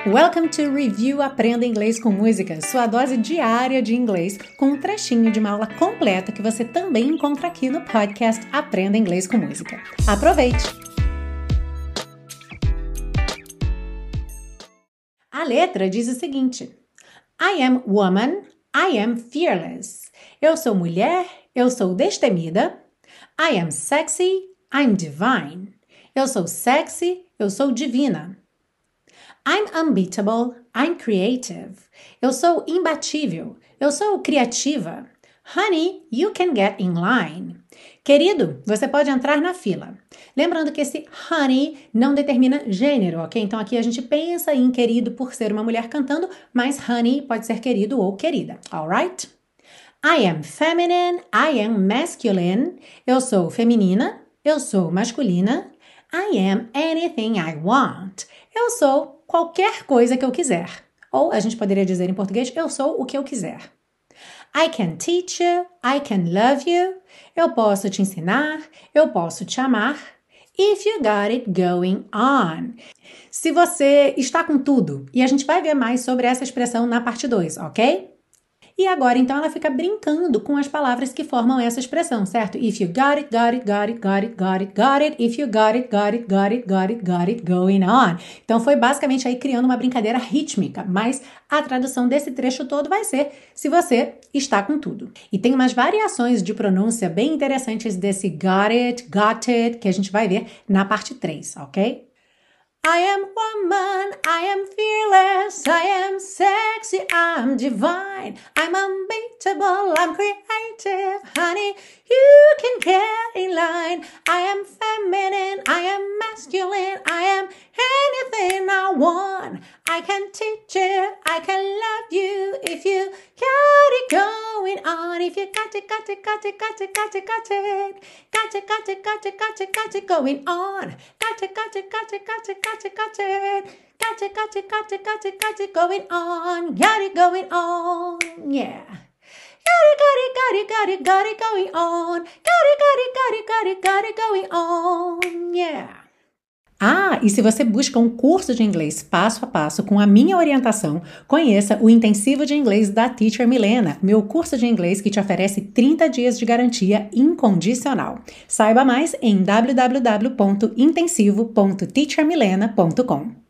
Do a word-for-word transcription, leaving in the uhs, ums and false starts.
Welcome to Review Aprenda Inglês com Música, sua dose diária de inglês, com um trechinho de uma aula completa que você também encontra aqui no podcast Aprenda Inglês com Música. Aproveite! A letra diz o seguinte: I am woman, I am fearless. Eu sou mulher, eu sou destemida. I am sexy, I'm divine. Eu sou sexy, eu sou divina. I'm unbeatable, I'm creative. Eu sou imbatível, eu sou criativa. Honey, you can get in line. Querido, você pode entrar na fila. Lembrando que esse honey não determina gênero, ok? Então aqui a gente pensa em querido por ser uma mulher cantando, mas honey pode ser querido ou querida, alright? I am feminine, I am masculine. Eu sou feminina, eu sou masculina. I am anything I want. Eu sou qualquer coisa que eu quiser. Ou a gente poderia dizer em português, eu sou o que eu quiser. I can teach you, I can love you. Eu posso te ensinar, eu posso te amar. If you got it going on. Se você está com tudo. E a gente vai ver mais sobre essa expressão na parte dois, ok? E agora, então, ela fica brincando com as palavras que formam essa expressão, certo? If you got it, got it, got it, got it, got it, got it. If you got it, got it, got it, got it, got it, going on. Então, foi basicamente aí criando uma brincadeira rítmica, mas a tradução desse trecho todo vai ser se você está com tudo. E tem umas variações de pronúncia bem interessantes desse got it, got it, que a gente vai ver na parte três, ok? I am woman, I am fearless, I am sexy, I'm divine, I'm unbeatable, I'm creative, honey, you can get in line. I am feminine, I am masculine, I am anything I want. I can teach you, I can love you, if you got it going on. If you got it, got it, got it, got it, got it, got it, got it, got it, got it, got it, got it going on. Got it, got it, got it, got it, got it, got it, got it, got it, got it, got it, got it going on. Got it going on, yeah. Got it, got it, got it, got it, got it going on. Got it, got it, got it, got it, got it going on, yeah. Ah, e se você busca um curso de inglês passo a passo com a minha orientação, conheça o Intensivo de Inglês da Teacher Milena, meu curso de inglês que te oferece trinta dias de garantia incondicional. Saiba mais em w w w ponto intensivo ponto teacher milena ponto com.